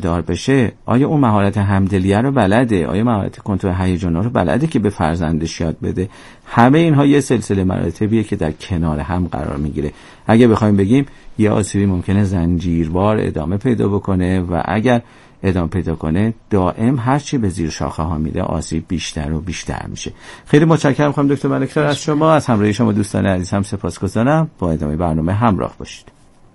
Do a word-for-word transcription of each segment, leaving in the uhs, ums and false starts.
دار بشه آیا اون مهارت همدلیه رو بلده؟ آیا مهارت کنترل هیجانا رو بلده که به فرزندش یاد بده؟ همه اینها یه سلسله مراتبیه که در کنار هم قرار میگیره. اگه بخوایم بگیم یه آسیبی ممکنه زنجیروار ادامه پیدا بکنه و اگر ادامه پیدا کنه دائم هرچی به زیر شاخه ها میره آسیب بیشتر و بیشتر میشه. خیلی متشکرم خانم دکتر ملکدار از شما، از همراهی شما دوستان عزیز هم سپاسگزارم. با ادامه برنامه همراه باشید.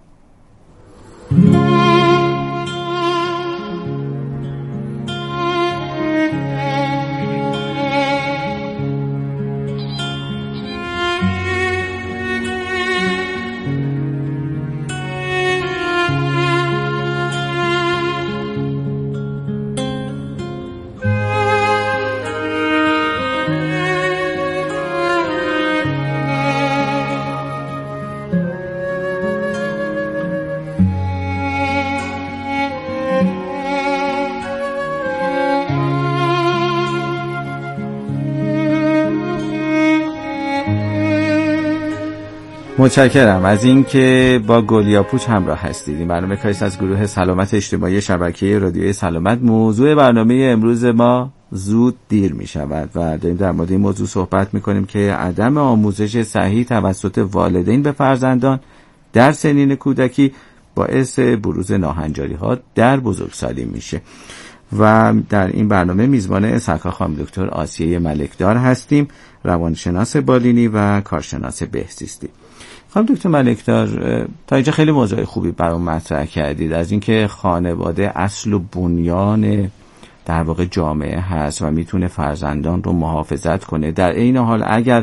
متشکرم از اینکه با گلیاپوچ همراه هستید. این برنامه کاریست از گروه سلامت اجتماعی شبکه رادیوی سلامت. موضوع برنامه امروز ما زود دیر می شود و داریم در مورد این موضوع صحبت می کنیم که عدم آموزش صحیح توسط والدین به فرزندان در سنین کودکی باعث بروز ناهنجاری ها در بزرگسالی میشه. و در این برنامه میزبان سرکار خانم دکتر آسیه ملکدار هستیم، روانشناس بالینی و کارشناس بهزیستی. خانم دکتر ملکدار، تا اینجا خیلی موضوع خوبی برام مطرح کردید، از اینکه خانواده اصل و بنیان در واقع جامعه هست و میتونه فرزندان رو محافظت کنه. در این حال اگر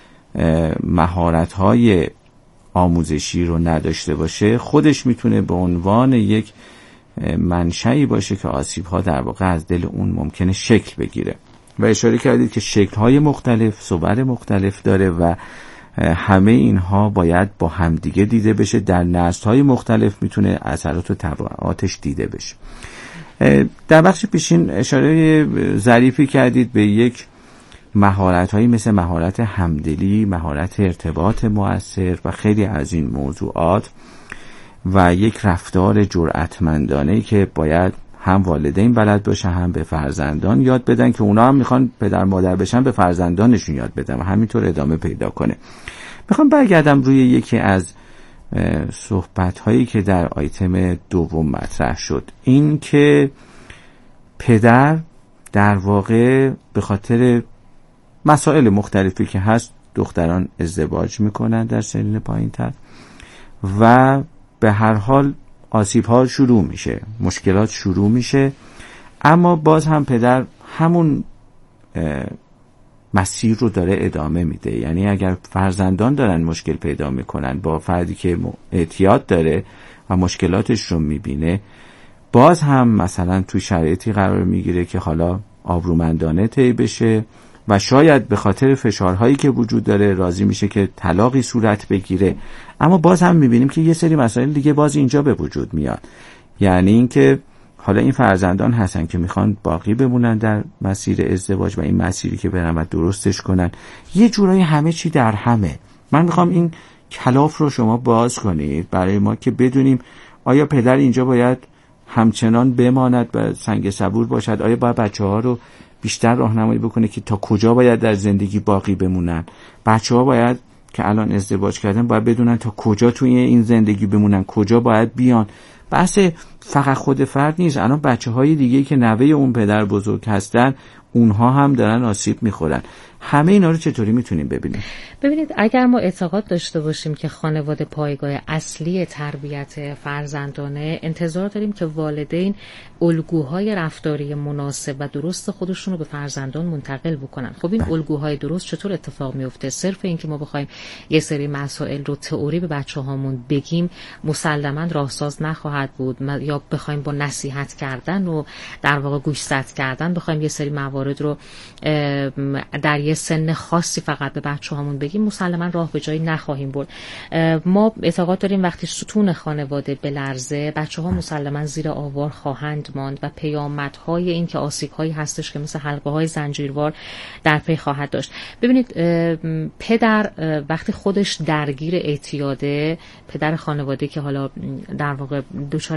مهارت‌های آموزشی رو نداشته باشه خودش میتونه به عنوان یک منشأی باشه که آسیب‌ها در واقع از دل اون ممکنه شکل بگیره. و اشاره کردید که شکل‌های مختلف، صور مختلف داره و همه اینها باید با همدیگه دیده بشه. در نسل‌های مختلف میتونه اثرات و تبعاتش دیده بشه. در بخش پیشین اشاره ظریفی کردید به یک مهارت‌هایی مثل مهارت همدلی، مهارت ارتباط مؤثر و خیلی از این موضوعات و یک رفتار جرأتمندانه‌ای که باید هم والدین بلد باشه هم به فرزندان یاد بدن که اونا هم میخوان پدر مادر بشن به فرزندانشون یاد بدن و همینطور ادامه پیدا کنه. میخوام برگردم روی یکی از صحبت‌هایی که در آیتم دوم مطرح شد، این که پدر در واقع به خاطر مسائل مختلفی که هست دختران ازدواج میکنن در سنین پایین‌تر و به هر حال آسیب‌ها شروع میشه، مشکلات شروع میشه، اما باز هم پدر همون مسیر رو داره ادامه میده. یعنی اگر فرزندان دارن مشکل پیدا میکنن با فردی که اعتیاد داره و مشکلاتش رو میبینه، باز هم مثلا توی شرایطی قرار میگیره که حالا آبرومندانه طی بشه و شاید به خاطر فشارهایی که وجود داره راضی میشه که طلاقی صورت بگیره، اما باز هم میبینیم که یه سری مسائل دیگه باز اینجا به وجود میاد. یعنی اینکه حالا این فرزندان هستن که میخوان باقی بمونن در مسیر ازدواج و این مسیری که برن و درستش کنن، یه جورایی همه چی در همه. من میخوام این کلاف رو شما باز کنید برای ما که بدونیم آیا پدر اینجا باید همچنان بماند و سنگ صبور باشد؟ آیا باید بچه ها رو بیشتر راهنمایی بکنه که تا کجا باید در زندگی باقی بمونن؟ بچه ها باید که الان ازدواج کردن باید بدونن تا کجا توی این زندگی بمونن، کجا باید بیان. بحث فقط خود فرد نیست، الان بچه های دیگه که نوه اون پدر بزرگ هستن اونها هم دارن آسیب میخورن. همه اینا رو چطوری میتونیم ببینیم؟ ببینید، اگر ما اعتقاد داشته باشیم که خانواده پایگاه اصلی تربیت فرزندانه، انتظار داریم که والدین الگوهای رفتاری مناسب و درست خودشون رو به فرزندان منتقل بکنن. خب این الگوهای درست چطور اتفاق میفته؟ صرف این که ما بخوایم یه سری مسائل رو تئوری به بچه‌هامون بگیم مسلماً راهساز نخواهد بود، یا بخوایم با نصیحت کردن و در واقع گوشزد کردن بخوایم یه سری موارد رو در یه سن خاصی فقط به بچه‌هامون بگیم مسلماً راه به جایی نخواهیم برد. ما اعتقاد داریم وقتی ستون خانواده بلرزه بچه‌ها مسلماً زیر آوار خواهند ماند و پیامدهای این که آسیب‌هایی هستش که مثل حلقه‌های زنجیروار در پی خواهد داشت. ببینید، پدر وقتی خودش درگیر اعتیاده، پدر خانواده که حالا در واقع دچار این مسئله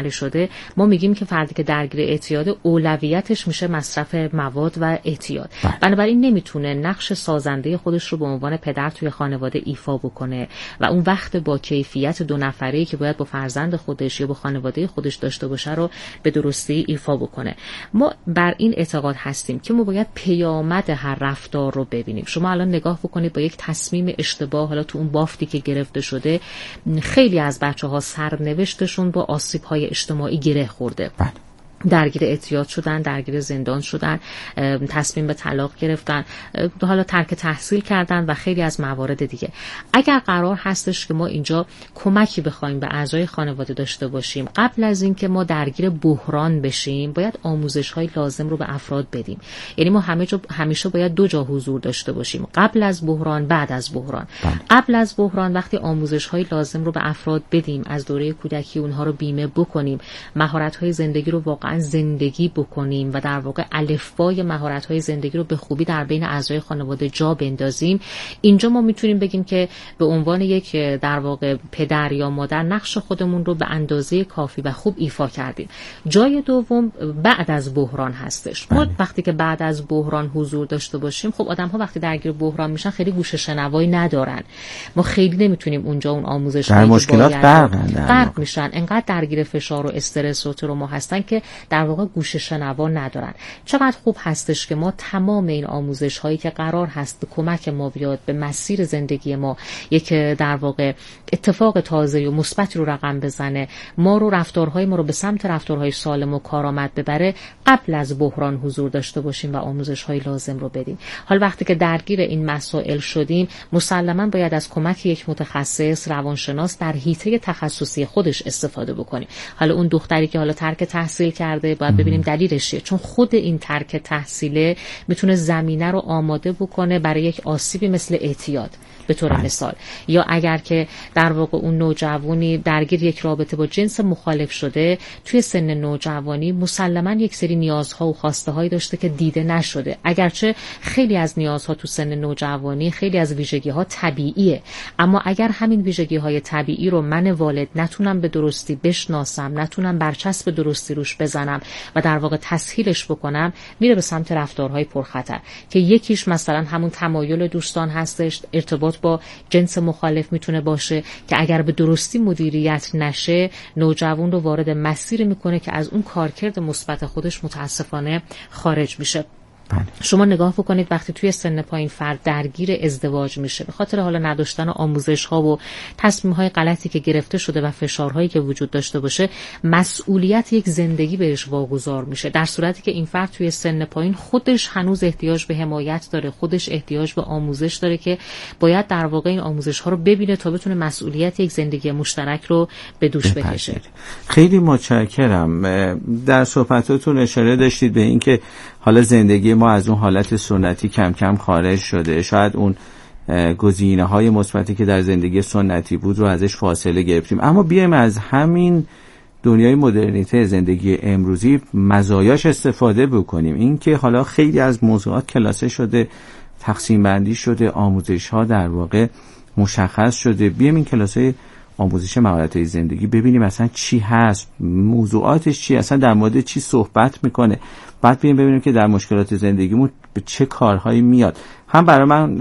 مسئله شده، ما میگیم که فردی که درگیر اعتیاد اولویتش میشه مصرف مواد و اعتیاد. بنابراین نمیتونه نقش سازنده خودش رو به عنوان پدر توی خانواده ایفا بکنه و اون وقت با کیفیت دو نفره‌ای که باید با فرزند خودش یا با خانواده خودش داشته باشه رو به درستی ایفا بکنه. ما بر این اعتقاد هستیم که ما باید پیامد هر رفتار رو ببینیم. شما الان نگاه بکنید با یک تصمیم اشتباه، حالا تو اون بافتی که گرفته شده، خیلی از بچه‌ها سرنوشتشون با آسیب‌های اجتماعی گره خورده. بله. درگیر اعتیاد شدن، درگیر زندان شدن، تصمیم به طلاق گرفتن، حالا ترک تحصیل کردن و خیلی از موارد دیگه. اگر قرار هستش که ما اینجا کمکی بخوایم به اعضای خانواده داشته باشیم، قبل از اینکه ما درگیر بحران بشیم، باید آموزش‌های لازم رو به افراد بدیم. یعنی ما همه جا همیشه باید دو جا حضور داشته باشیم، قبل از بحران، بعد از بحران. قبل از بحران وقتی آموزش‌های لازم رو به افراد بدیم، از دوره کودکی اونها رو بیمه بکنیم، مهارت‌های زندگی رو واقعا زندگی بکنیم و در واقع الفبای مهارت‌های زندگی رو به خوبی در بین اعضای خانواده جا بندازیم، اینجا ما میتونیم بگیم که به عنوان یک در واقع پدر یا مادر نقش خودمون رو به اندازه کافی و خوب ایفا کردیم. جای دوم بعد از بحران هستش. ما وقتی که بعد از بحران حضور داشته باشیم، خب آدم‌ها وقتی درگیر بحران میشن خیلی گوش شنوایی ندارن. ما خیلی نمیتونیم اونجا اون آموزش در مشکلات غرق میشن، انقدر درگیر فشار و استرس و تروما هستن که در واقع گوش شنوا ندارن. چقدر خوب هستش که ما تمام این آموزش هایی که قرار هست به کمک ما بیاد به مسیر زندگی ما یک در واقع اتفاق تازه و مثبتی رو رقم بزنه، ما رو رفتارهای ما رو به سمت رفتارهای سالم و کارآمد ببره، قبل از بحران حضور داشته باشیم و آموزش های لازم رو بدیم. حالا وقتی که درگیر این مسائل شدیم، مسلماً باید از کمک یک متخصص روانشناس در حیطه تخصصی خودش استفاده بکنیم. حالا اون دختری که حالا ترک تحصیل کرده، باید ببینیم دلیلش چیه، چون خود این ترک تحصیله میتونه زمینه رو آماده بکنه برای یک آسیبی مثل اعتیاد به طور مثال. یا اگر که در واقع اون نوجوانی درگیر یک رابطه با جنس مخالف شده، توی سن نوجوانی مسلماً یک سری نیازها و خواسته هایی داشته که دیده نشده، اگرچه خیلی از نیازها تو سن نوجوانی، خیلی از ویژگی ها طبیعیه، اما اگر همین ویژگی های طبیعی رو من والد نتونم به درستی بشناسم، نتونم برچسب به درستی روش بزنم و در واقع تسهیلش بکنم، میره به سمت رفتارهای پرخطر که یکیش مثلا همون تمایل دوستان هستش، ارتباط با جنس مخالف میتونه باشه که اگر به درستی مدیریت نشه، نوجوان رو وارد مسیر میکنه که از اون کارکرد مثبت خودش متاسفانه خارج میشه. شما نگاه بکنید وقتی توی سن پایین فرد درگیر ازدواج میشه، به خاطر حالا نداشتن آموزش ها و تصمیم های غلطی که گرفته شده و فشارهایی که وجود داشته باشه، مسئولیت یک زندگی بهش واگذار میشه، در صورتی که این فرد توی سن پایین خودش هنوز احتیاج به حمایت داره، خودش احتیاج به آموزش داره که باید در واقع این آموزش ها رو ببینه تا بتونه مسئولیت یک زندگی مشترک رو به دوش بکشه. خیلی متشکرم. در صحبتاتون اشاره داشتید به اینکه حالا زندگی ما از اون حالت سنتی کم کم خارج شده، شاید اون گزینه‌های مثبتی که در زندگی سنتی بود رو ازش فاصله گرفتیم، اما بیایم از همین دنیای مدرنیته زندگی امروزی مزایاش استفاده بکنیم. این که حالا خیلی از موضوعات کلاسه شده، تقسیم بندی شده، آموزش‌ها در واقع مشخص شده، بیایم این کلاس‌های آموزش مهارت‌های زندگی ببینیم اصلا چی هست، موضوعاتش چی، اصلا در مورد چی صحبت میکنه، بعد بیایم ببینیم که در مشکلات زندگیمون به چه کارهایی میاد. هم برای من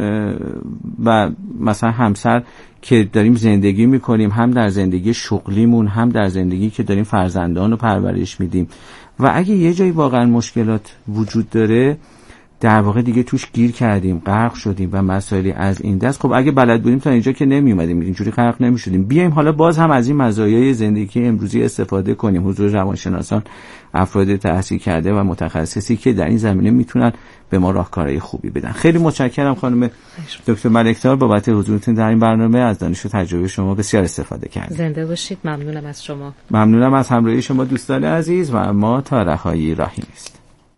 و مثلا همسر که داریم زندگی میکنیم، هم در زندگی شغلیمون، هم در زندگی که داریم فرزندان رو پرورش میدیم، و اگه یه جایی واقعا مشکلات وجود داره، در واقع دیگه توش گیر کردیم، غرق شدیم و مسائلی از این دست، خب اگه بلد بودیم تا اینجا که نمی اومدیم، اینجوری غرق نمی شدیم. بیایم حالا باز هم از این مزایای زندگی امروزی استفاده کنیم. حضور روانشناسان، افراد تحصیل کرده و متخصصی که در این زمینه میتونن به ما راهکارهای خوبی بدن. خیلی متشکرم خانم دکتر ملک‌تار بابت حضورتون در این برنامه. از دانش و تجربه شما بسیار استفاده کردیم. زنده باشید. ممنونم از شما. ممنونم از همراهی شما دوستان عزیز، و ما تا رهایی راهی نیست.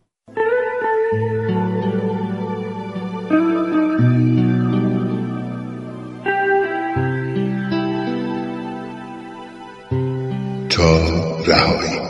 تا رهایی.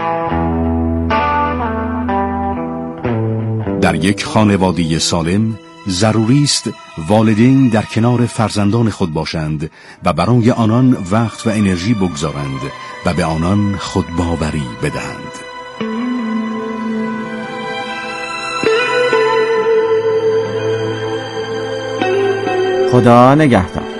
در یک خانواده سالم ضروری است والدین در کنار فرزندان خود باشند و برای آنان وقت و انرژی بگذارند و به آنان خودباوری بدهند. خدا نگهدار.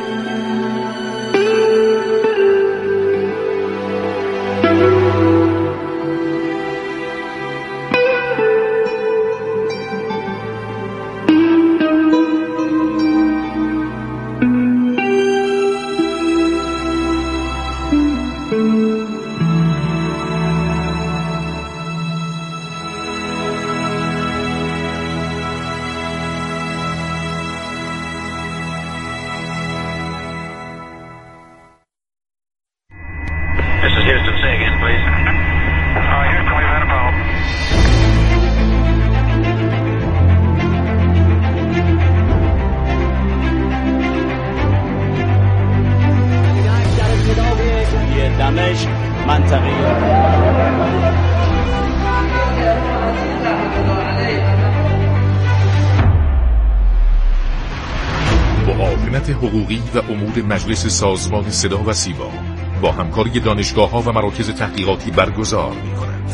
معاونت حقوقی و امور مجلس سازمان صدا و سیما با همکاری دانشگاه‌ها و مراکز تحقیقاتی برگزار می‌کند.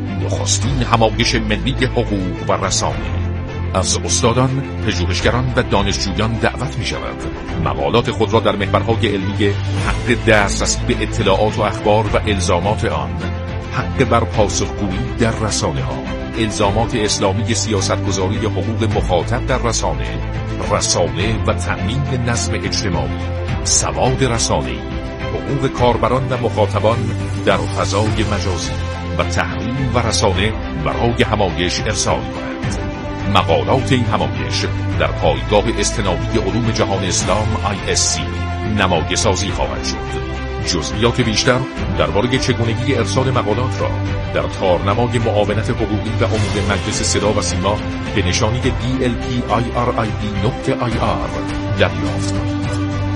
نخستین همایش ملی حقوق و رسانه از استادان، پژوهشگران و دانشجویان دعوت می‌شود مقالات خود را در محورهای علمی حق دسترسی به اطلاعات و اخبار و الزامات آن، حق بر پاسخگویی در رسانه‌ها، الزامات اسلامی سیاستگذاری حقوق مخاطب در رسانه، رسانه و تأمین نظم اجتماعی، سواد رسانه‌ای، حقوق کاربران و مخاطبان در فضای مجازی و تحریم و رسانه برای همایش ارسال کند. مقالات این همایش در پایگاه استنادی علوم جهان اسلام آی اس سی نمایش سازی خواهد شد. جزئیات بیشتر درباره چگونگی ارسال مقالات را در تارنمای معاونت حقوقی و امور مجلس صدا و سیما به نشانی دی ال پی آی آر آی دی نقطه آی آر دریافت کنید.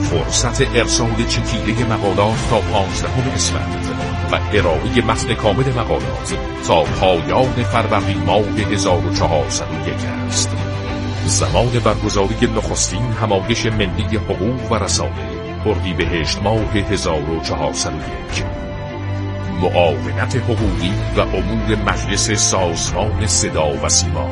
فرصت ارسال چکیده مقالات تا پانزدهم اسفند و ارائه متن کامل مقالات تا پایان فروردین ماه هزار و چهارصد و یک است. زمان برگزاری نخستین همایش ملی حقوق و رسانه اردیبهشت ماه هزار و چهارصد و یک. معاونت حقوقی و امور مجلس سازمان صدا و سیما.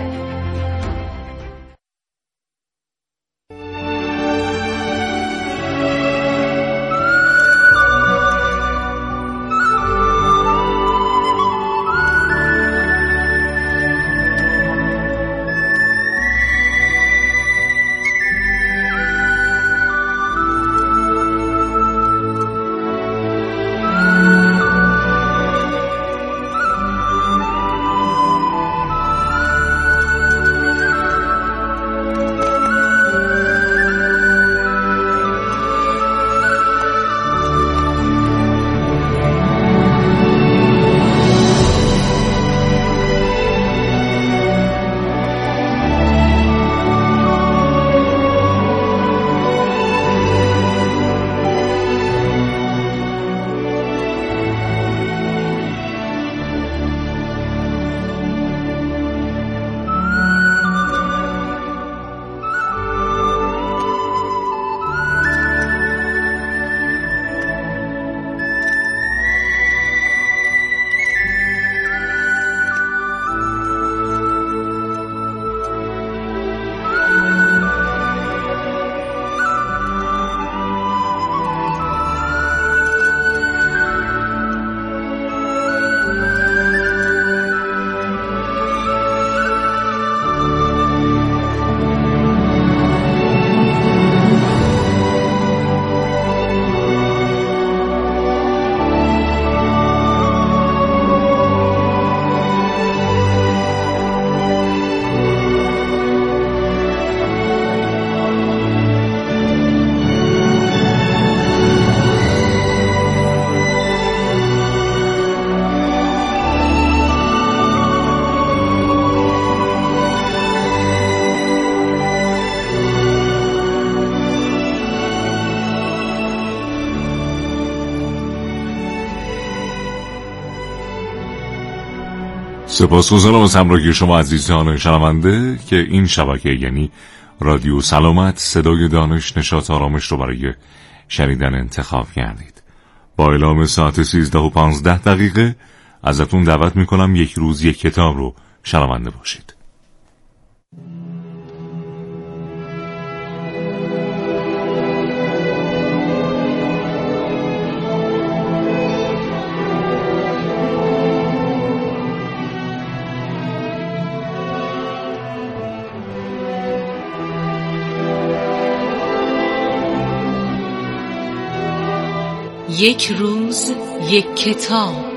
سپاسگزارم از همراهی شما عزیزان شنونده که این شبکه یعنی رادیو سلامت صدای دانش، نشاط، آرامش رو برای شنیدن انتخاب کردید. با اعلام ساعت سیزده و پانزده دقیقه ازتون دعوت میکنم یک روز یک کتاب رو شنونده باشید. یک روز یک کتاب.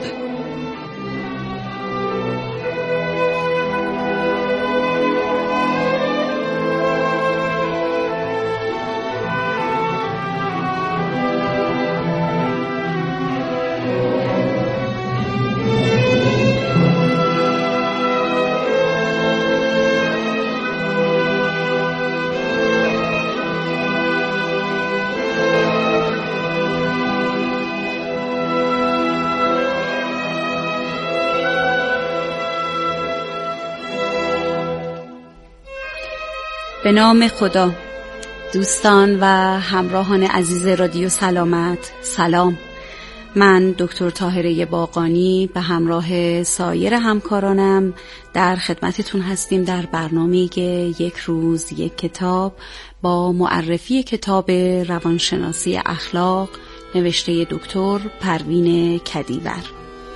به نام خدا. دوستان و همراهان عزیز رادیو سلامت، سلام. من دکتر طاهره باقانی به همراه سایر همکارانم در خدمتتون هستیم در برنامه یک روز یک کتاب با معرفی کتاب روانشناسی اخلاق نوشته دکتر پروین کدیور.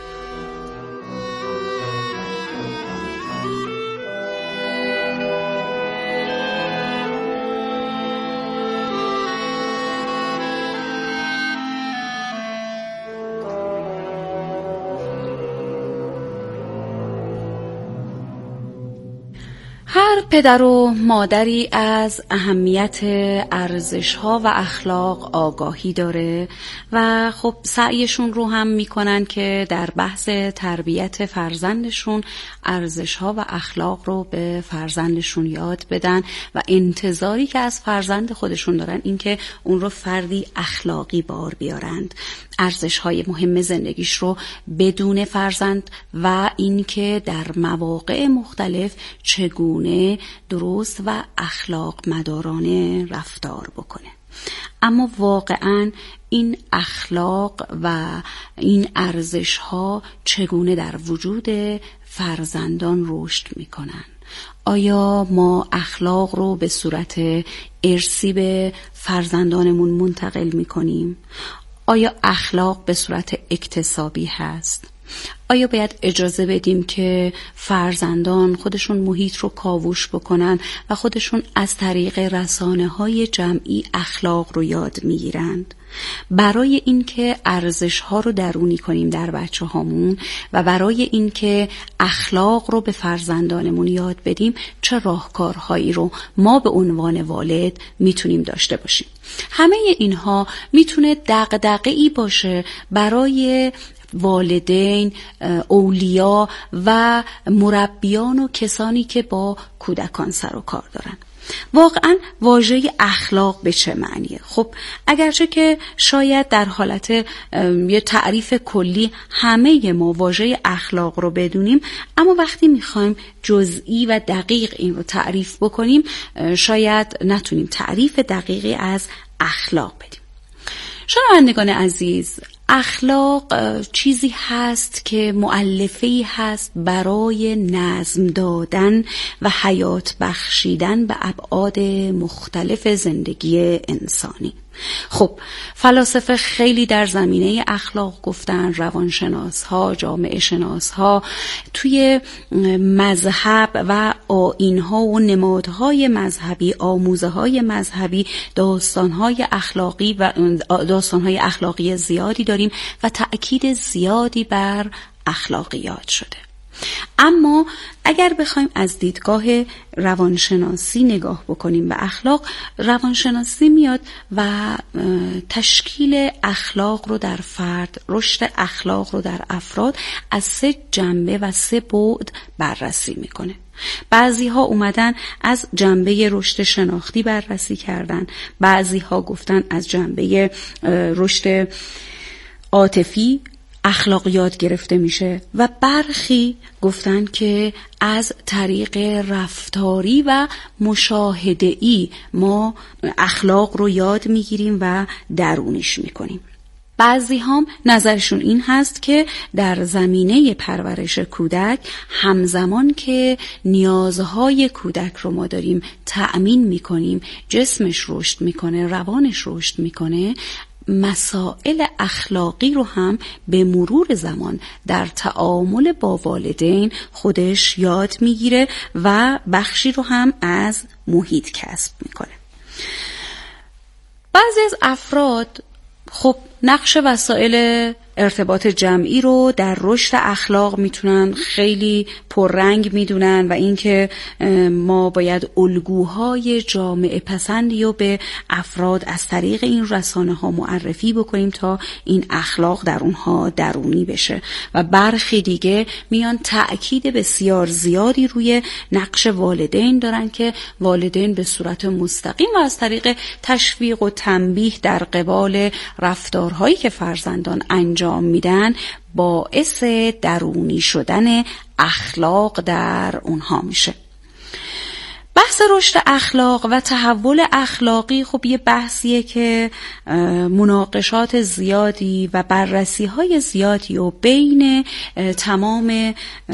هر پدر و مادری از اهمیت ارزش‌ها و اخلاق آگاهی داره و خب سعیشون رو هم میکنن که در بحث تربیت فرزندشون ارزش‌ها و اخلاق رو به فرزندشون یاد بدن و انتظاری که از فرزند خودشون دارن این که اون رو فردی اخلاقی بار بیارند، ارزش‌های مهم زندگیش رو بدون فرزند و این که در مواقع مختلف چگونه درست و اخلاق مدارانه رفتار بکنه. اما واقعاً این اخلاق و این ارزش‌ها چگونه در وجود فرزندان رشد میکنن؟ آیا ما اخلاق رو به صورت ارثی به فرزندانمون منتقل میکنیم؟ آیا اخلاق به صورت اکتسابی هست؟ آیا باید اجازه بدیم که فرزندان خودشون محیط رو کاوش بکنن و خودشون از طریق رسانه‌های جمعی اخلاق رو یاد میگیرند؟ برای اینکه ارزش‌ها رو درونی کنیم در بچه‌هامون و برای اینکه اخلاق رو به فرزندانمون یاد بدیم چه راهکارهایی رو ما به عنوان والد میتونیم داشته باشیم؟ همه اینها میتونه دغدغه‌ای باشه برای والدین، اولیا و مربیان و کسانی که با کودکان سر و کار دارن. واقعا واژه اخلاق به چه معنیه؟ خب اگرچه که شاید در حالت یه تعریف کلی همه ما واژه اخلاق رو بدونیم، اما وقتی میخوایم جزئی و دقیق این رو تعریف بکنیم شاید نتونیم تعریف دقیقی از اخلاق بدیم. شنوندگان عزیز، اخلاق چیزی هست که مؤلفه‌ای هست برای نظم دادن و حیات بخشیدن به ابعاد مختلف زندگی انسانی. خب فلاسفه خیلی در زمینه اخلاق گفتن، روانشناس ها، جامعه شناس ها، توی مذهب و آیین ها و نمادهای مذهبی، آموزه های مذهبی داستان های اخلاقی و داستان های اخلاقی زیادی داریم و تأکید زیادی بر اخلاقیات شده. اما اگر بخوایم از دیدگاه روانشناسی نگاه بکنیم به اخلاق، روانشناسی میاد و تشکیل اخلاق رو در فرد، رشد اخلاق رو در افراد از سه جنبه و سه بعد بررسی میکنه. بعضی ها اومدن از جنبه رشد شناختی بررسی کردن، بعضی ها گفتن از جنبه رشد عاطفی، اخلاق یاد گرفته میشه و برخی گفتن که از طریق رفتاری و مشاهده‌ای ما اخلاق رو یاد میگیریم و درونیش میکنیم. بعضی هم نظرشون این هست که در زمینه پرورش کودک همزمان که نیازهای کودک رو ما داریم تأمین میکنیم، جسمش رشد میکنه، روانش رشد میکنه، مسائل اخلاقی رو هم به مرور زمان در تعامل با والدین خودش یاد میگیره و بخشی رو هم از محیط کسب میکنه. بعضی از افراد خب نقش وسایل ارتباط جمعی رو در رشد اخلاق میتونن خیلی پررنگ میدونن و اینکه ما باید الگوهای جامعه پسندی رو به افراد از طریق این رسانه ها معرفی بکنیم تا این اخلاق در اونها درونی بشه و برخی دیگه میان تأکید بسیار زیادی روی نقش والدین دارن که والدین به صورت مستقیم و از طریق تشویق و تنبیه در قبال رفتارهایی که فرزندان انجام میدن باعث درونی شدن اخلاق در اونها میشه. بحث رشد اخلاق و تحول اخلاقی خب یه بحثیه که مناقشات زیادی و بررسی‌های زیادی و بین تمام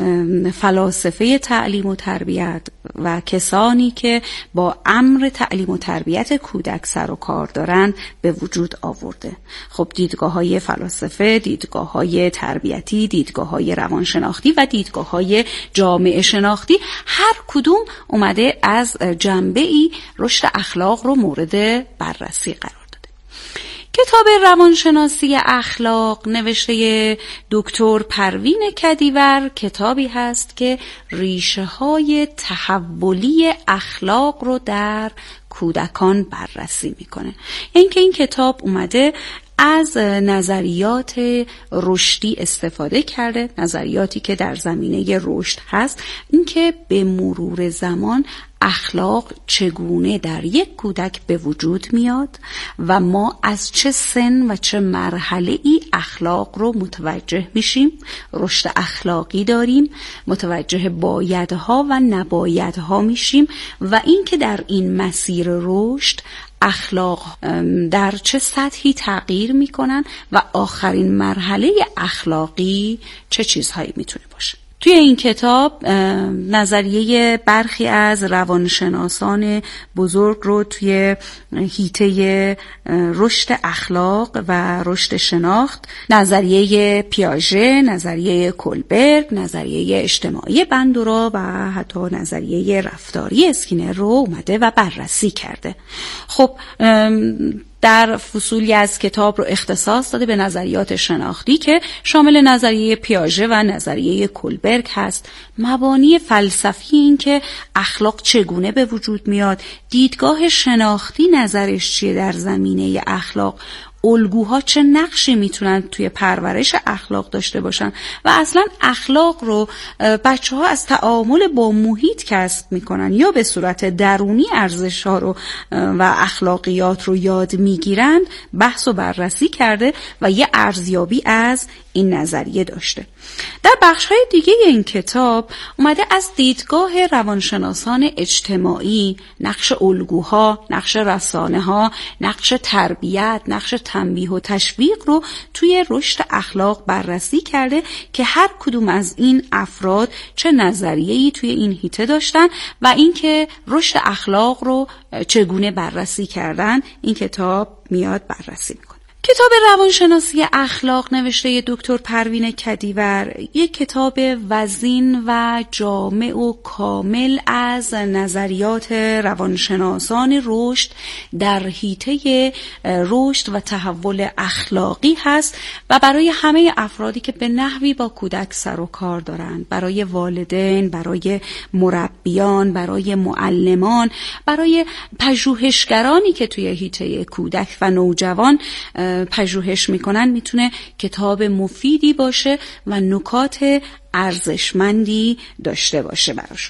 فلاسفه تعلیم و تربیت و کسانی که با امر تعلیم و تربیت کودک سر و کار دارن به وجود آورده. خب دیدگاه‌های فلاسفه، دیدگاه‌های تربیتی، دیدگاه‌های روانشناختی و دیدگاه‌های جامعه شناختی هر کدوم اومده از جنبه‌ای رشد اخلاق رو مورد بررسی قرار داده. کتاب روانشناسی اخلاق نوشته دکتر پروین کدیور کتابی هست که ریشه های تحولی اخلاق رو در کودکان بررسی میکنه. این که این کتاب اومده از نظریات رشدی استفاده کرده، نظریاتی که در زمینه رشد هست، اینکه به مرور زمان اخلاق چگونه در یک کودک به وجود میاد و ما از چه سن و چه مرحله ای اخلاق رو متوجه میشیم، رشد اخلاقی داریم، متوجه بایدها و نبایدها میشیم و اینکه در این مسیر رشد اخلاق در چه سطحی تغییر میکنن و آخرین مرحله اخلاقی چه چیزهایی میتونه باشه. توی این کتاب نظریه برخی از روانشناسان بزرگ رو توی حیطه رشد اخلاق و رشد شناخت، نظریه پیاژه، نظریه کولبرگ، نظریه اجتماعی بندورا و حتی نظریه رفتاری اسکینر رو اومده و بررسی کرده. خب در فصولی از کتاب رو اختصاص داده به نظریات شناختی که شامل نظریه پیاژه و نظریه کولبرگ هست. مبانی فلسفی این که اخلاق چگونه به وجود میاد، دیدگاه شناختی نظرش چیه در زمینه اخلاق، الگوها چه نقشی میتونن توی پرورش اخلاق داشته باشن و اصلا اخلاق رو بچه ها از تعامل با محیط کسب میکنن یا به صورت درونی ارزش ها رو و اخلاقیات رو یاد میگیرن، بحث و بررسی کرده و یه ارزیابی از این نظریه داشته. در بخش های دیگه این کتاب اومده از دیدگاه روانشناسان اجتماعی نقش الگوها، نقش رسانه ها، نقش تربیت، نقش تنبیه و تشویق رو توی رشد اخلاق بررسی کرده که هر کدوم از این افراد چه نظریه‌ای توی این حیطه داشتن و اینکه رشد اخلاق رو چگونه بررسی کردن این کتاب میاد بررسی میکنه. کتاب روانشناسی اخلاق نوشته دکتر پروین کدیور یک کتاب وزین و جامع و کامل از نظریات روانشناسان رشد در حیطه رشد و تحول اخلاقی هست و برای همه افرادی که به نحوی با کودک سر و کار دارند، برای والدین، برای مربیان، برای معلمان، برای پژوهشگرانی که توی حیطه کودک و نوجوان پژوهش میکنن، میتونه کتاب مفیدی باشه و نکات ارزشمندی داشته باشه براشون.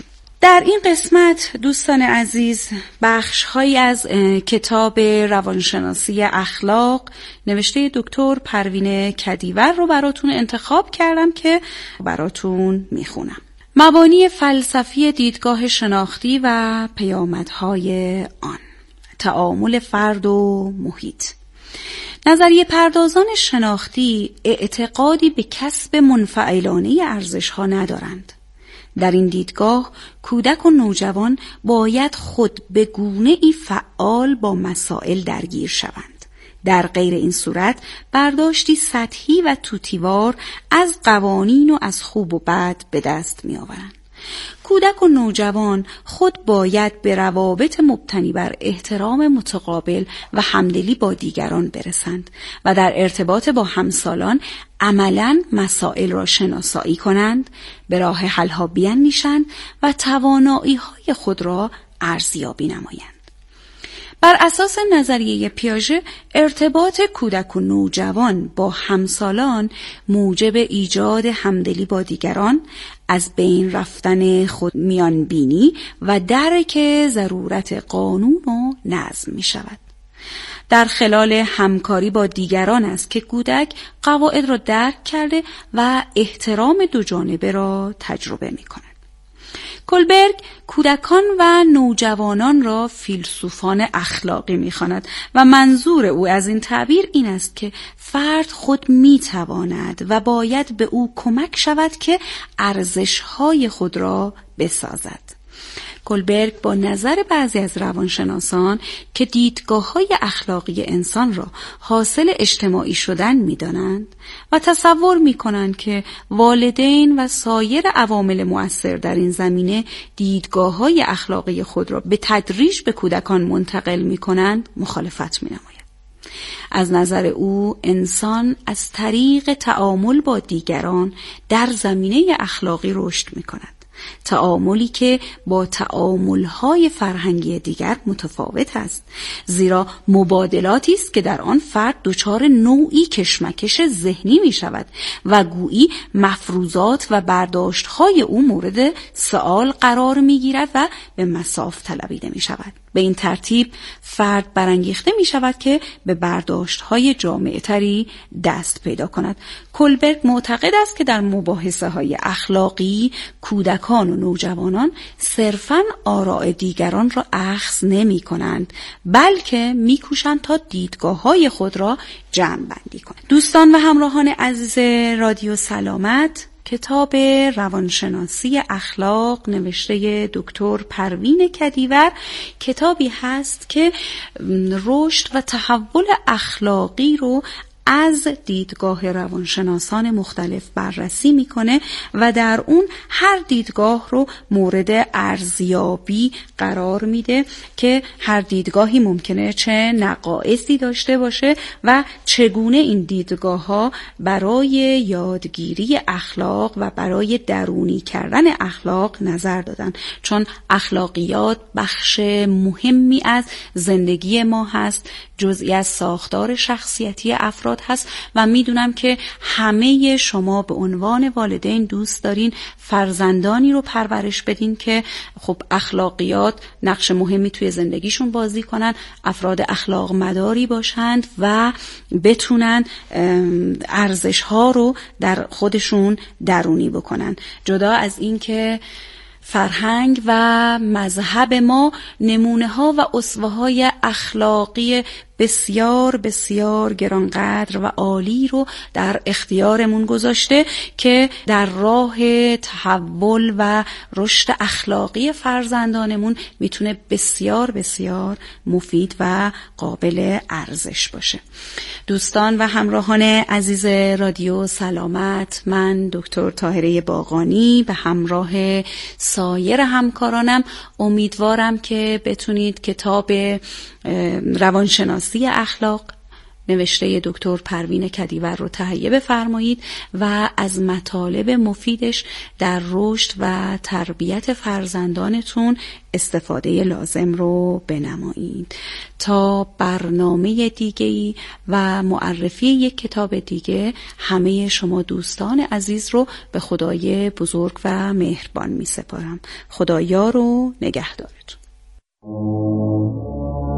در این قسمت دوستان عزیز بخش هایی از کتاب روانشناسی اخلاق نوشته دکتر پروین کدیور رو براتون انتخاب کردم که براتون میخونم. مبانی فلسفی دیدگاه شناختی و پیامدهای آن، تعامل فرد و محیط. نظریه پردازان شناختی اعتقادی به کسب منفعلانه ارزش‌ها ندارند. در این دیدگاه کودک و نوجوان باید خود به گونه‌ای فعال با مسائل درگیر شوند. در غیر این صورت برداشتی سطحی و توتیوار از قوانین و از خوب و بد به دست می آورند. کودک و نوجوان خود باید به روابط مبتنی بر احترام متقابل و همدلی با دیگران برسند و در ارتباط با همسالان عملاً مسائل را شناسایی کنند، به راه حل‌ها بیندیشند و توانایی‌های خود را ارزیابی نمایند. بر اساس نظریه پیاژه ارتباط کودک و نوجوان با همسالان موجب ایجاد همدلی با دیگران، از بین رفتن خود میان بینی و درک ضرورت قانون و نظم می شود. در خلال همکاری با دیگران است که کودک قواعد را درک کرده و احترام دو جانبه را تجربه می کند. کولبرگ کودکان و نوجوانان را فیلسوفان اخلاقی می‌خواند و منظور او از این تعبیر این است که فرد خود می‌تواند و باید به او کمک شود که ارزش‌های خود را بسازد. کولبرگ با نظر بعضی از روانشناسان که دیدگاه‌های اخلاقی انسان را حاصل اجتماعی شدن می‌دانند و تصور می‌کنند که والدین و سایر عوامل مؤثر در این زمینه دیدگاه‌های اخلاقی خود را به تدریج به کودکان منتقل می‌کنند، مخالفت می‌نماید. از نظر او انسان از طریق تعامل با دیگران در زمینه اخلاقی رشد می‌کند. تعاملی که با تعامل‌های فرهنگی دیگر متفاوت است، زیرا مبادلاتی است که در آن فرد دچار نوعی کشمکش ذهنی می شود و گویی مفروضات و برداشت‌های او مورد سؤال قرار می گیرد و به مصاف طلبیده می شود. به این ترتیب فرد برانگیخته می شود که به برداشت‌های جامع‌تری دست پیدا کند. کولبرگ معتقد است که در مباحثه‌های اخلاقی کودکان و نوجوانان صرفاً آراء دیگران را اخذ نمی کنند، بلکه می کوشند تا دیدگاه‌های خود را جمع بندی کنند. دوستان و همراهان عزیز رادیو سلامت، کتاب روانشناسی اخلاق نوشته دکتر پروین کدیور کتابی هست که رشد و تحول اخلاقی رو از دیدگاه روانشناسان مختلف بررسی میکنه و در اون هر دیدگاه رو مورد ارزیابی قرار میده که هر دیدگاهی ممکنه چه نقایصی داشته باشه و چگونه این دیدگاه ها برای یادگیری اخلاق و برای درونی کردن اخلاق نظر دادن، چون اخلاقیات بخش مهمی از زندگی ما هست، جزئی از ساختار شخصیتی افراد هست و میدونم که همه شما به عنوان والدین دوست دارین فرزندانی رو پرورش بدین که خب اخلاقیات نقش مهمی توی زندگیشون بازی کنن، افراد اخلاق مداری باشند و بتونن ارزش ها رو در خودشون درونی بکنن. جدا از این که فرهنگ و مذهب ما نمونه ها و اسوه های اخلاقی بسیار بسیار گرانقدر و عالی رو در اختیارمون گذاشته که در راه تحول و رشد اخلاقی فرزندانمون میتونه بسیار بسیار مفید و قابل ارزش باشه. دوستان و همراهان عزیز رادیو سلامت، من دکتر طاهره باغانی به همراه سایر همکارانم امیدوارم که بتونید کتاب روانشناسی اخلاق نوشته دکتر پروین کدیور رو تهیه بفرمایید و از مطالب مفیدش در رشد و تربیت فرزندانتون استفاده لازم رو بنمایید. تا برنامه دیگه‌ای و معرفی یک کتاب دیگه، همه شما دوستان عزیز رو به خدای بزرگ و مهربان می سپارم. خدا یار و نگهدارتون.